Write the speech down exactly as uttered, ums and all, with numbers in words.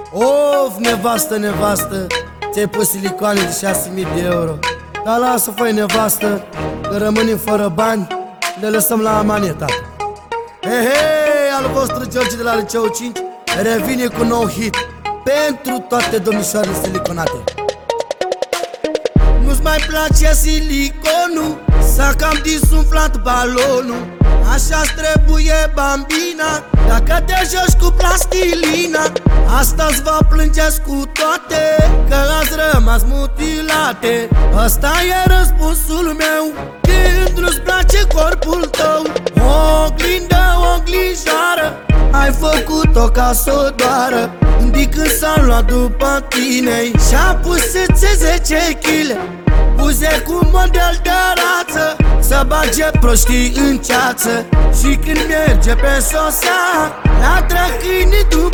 Of, nevastă, nevastă, ți-ai pus silicoane de șase mii de euro. Dar lasă, fă-i nevastă, că rămânim fără bani, le lăsăm la maneta. Hei, hei, al vostru George de la Liceu cinci revine cu nou hit pentru toate domnișoarele siliconate. Nu-ți mai place siliconul, s-a cam disumflat balonul. Așa-ți trebuie, bambina, dacă te joci cu plastilina. Asta-ți va plângeți cu toate, că ați rămas mutilate. Asta e răspunsul meu când nu-ți place corpul tău. Oglindă, oglinjoară, ai făcut-o ca s-o doară. De când s-a luat după tine și-a pus să-ți zece chile, buze cu model de rață, să bage proștii în ceață. Și când merge pe sosea, la trăcâini du